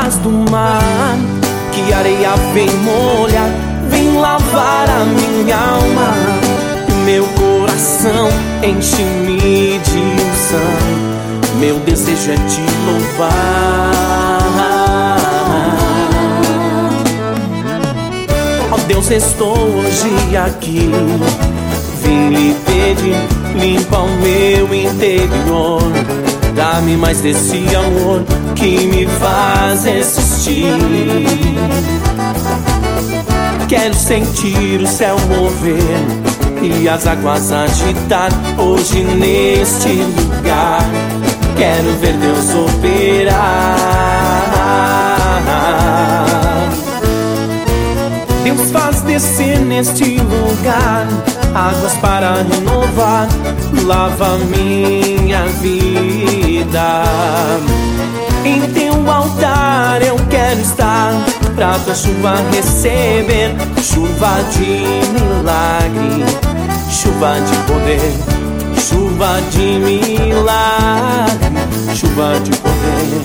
águas do mar, que a areia vem molhar, vem lavar a minha alma. Meu coração enche-me de unção, meu desejo é te louvar. Ó Deus, estou hoje aqui, vim lhe pedir, limpa o meu interior, dá-me mais desse amor que me faz existir. Quero sentir o céu mover e as águas agitar hoje neste lugar. Quero ver Deus operar. Deus faz descer neste lugar águas para renovar, lava minha vida. Em teu altar eu quero estar, pra tua chuva receber, chuva de milagre, chuva de poder, chuva de milagre, chuva de poder.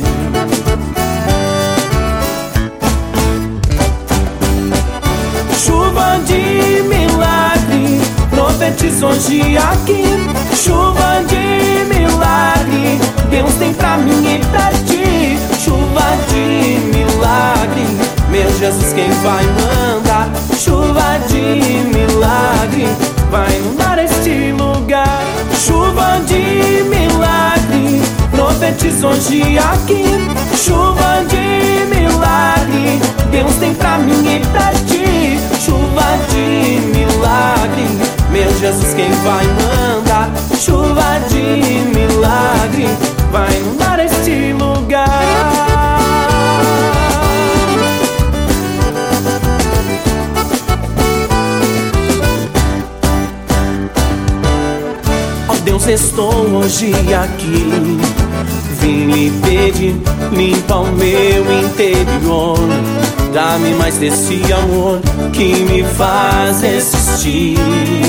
Chuva de milagre, profetizo hoje aqui. Chuva de milagre, Deus tem pra mim e pra ti. Chuva de milagre, meu Jesus quem vai mandar. Chuva de milagre, vai inundar este lugar. Chuva de milagre, profetizo hoje aqui. Chuva de milagre, Deus tem pra mim e pra ti. Chuva de milagre, meu Jesus quem vai mandar. Chuva de milagre, vai inundar este lugar. Ó Deus, estou hoje aqui, vim lhe pedir, limpa o meu interior, dá-me mais desse amor que me faz existir.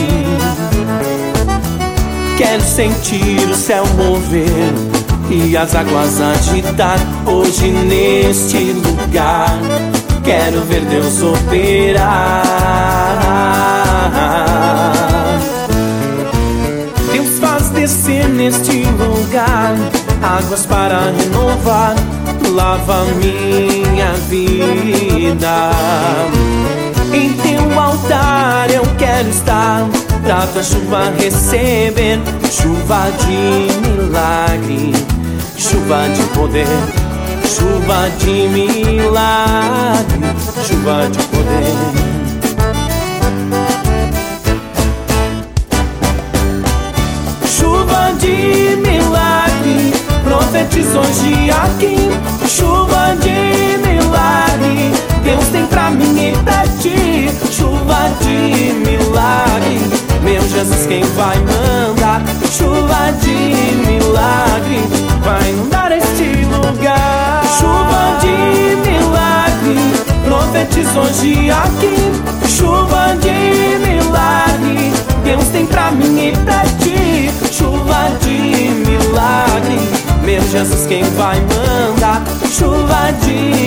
Quero sentir o céu mover e as águas agitar hoje neste lugar. Quero ver Deus operar. Deus faz descer neste lugar águas para renovar, lava minha vida. Em teu altar eu quero estar, pra tua chuva receber, chuva de milagre, chuva de poder, chuva de milagre, chuva de poder. Chuva de milagre, profetizo hoje aqui. Chuva de milagre, Deus tem pra mim e pra ti. Chuva de milagre, meu Jesus quem vai mandar. Chuva de milagre, vai inundar este lugar. Chuva de milagre, profetizo hoje aqui. Chuva de milagre, Deus tem pra mim e pra ti. Chuva de milagre, meu Jesus quem vai mandar. Chuva de